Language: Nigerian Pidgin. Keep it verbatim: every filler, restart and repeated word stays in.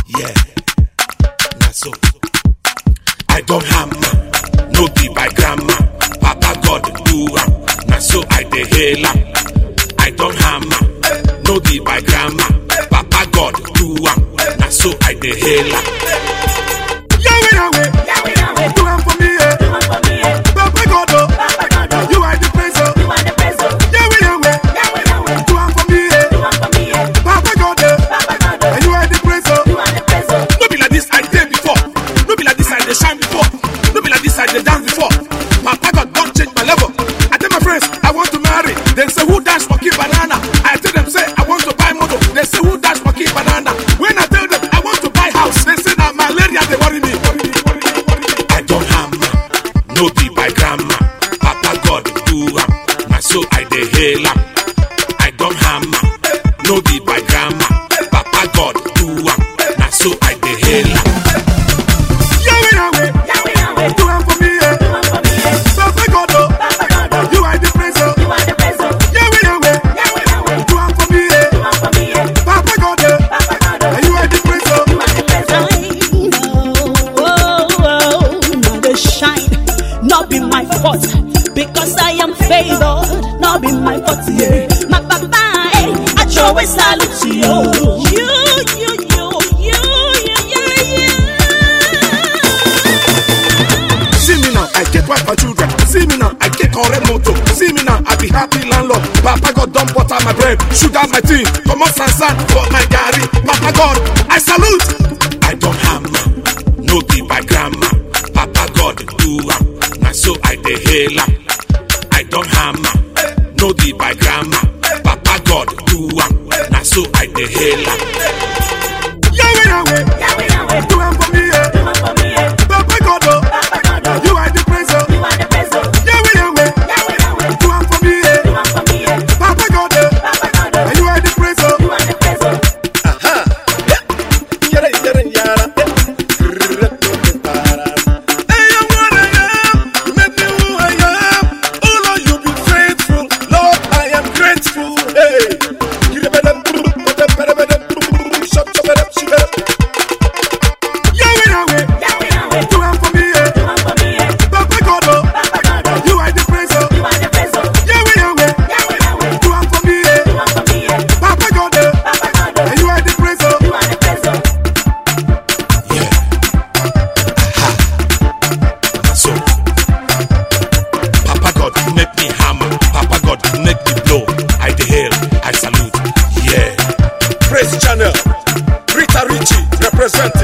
Yeah, na so. I don't hammer, no be by grandma. Papa God do am, na so I dey hail am. I don't hammer, no be by grandma. Papa God do am, na so I dey hail am. Yahweh, Yahweh, Yahweh, Yahweh, do am for me, eh? do one for me, eh? Papa God, oh, Papa God, oh, you are the praise, oh. you are the praise, oh. Yahweh, Yahweh, Yahweh, Yahweh, do am for me, eh? do one for me, eh? Papa God, oh, Papa God, oh, and you are the praise, oh. you are the praise, oh. No be like this I did before. No be like this I dey shine before. No be like this I dey dance before. Papa God don't change my level. I tell my friends I want to marry. They say who dash for key banana. I tell them say I want to buy motor. They say who dash for key banana. When I tell them I want to buy house, they say na malaria they worry me. I don't hammer, no be by grandma. Papa God do am, na so I dey hail am. I don't hammer, no be by grandma. Papa God do am, na so I dey hail am. Yahweh, Yahweh, Yahweh, Yahweh, do am for me, eh? do one for me, eh? Papa God, oh, Papa God, oh, you are the praise, oh. you are the praise, oh. Yahweh, Yahweh, Yahweh, Yahweh, do am for me, eh? do one for me, eh? Papa God, oh, Papa God, oh, and you are the praise, oh. you are the praise, oh. Not the shine, not be my fault, because I am favored, not be my fault, yeah. My papa, eh, I always salute to you. You, you, you, you, you, you, you. See me now, I get wife and children. See me now, I get correct motor. See me now, I be happy landlord. Papa God don't butter my bread, sugar my tea, come on sansan for my gari. Papa God, I salute. I don't hammer, no be by grandma. Papa God do am, na so I dey hail am. I don't hammer, no be by grandma. Papa God do am, na so I dey hail am. Yahweh, Yahweh, Yahweh, Yahweh, do am for me, eh? do one for me, eh? Papa God, oh, Papa God, oh, you are the praise, oh. you are the praise, oh. Yahweh, Yahweh, Yahweh, Yahweh, do am for me, eh? do one for me, eh? Papa God, oh, Papa God, oh, and you are the praise, oh. you are the praise, oh. Yara, yara, yara. Hey, I'm what I am. Make me who I am. Oh Lord, you be faithful. Lord, I am grateful. Hey, you the better, better, better, better. Shut, shut, shut, shut, shut. Yahweh, Yahweh, Yahweh, Yahweh, do am for me, eh? do one for me, eh? Papa God, oh, Papa God, oh, you are the praise, oh. you are the praise, oh. Yahweh, Yahweh, Yahweh, Yahweh, do am for me, eh? do one for me, eh? Papa God, oh, Papa God, oh, and you are the praise, oh. you are the praise, oh. Yeah. Ha. So, Papa God make me hammer. Papa God make me blow. I dey hail, I salute. Yeah. Praise Channel. Rita Richie represent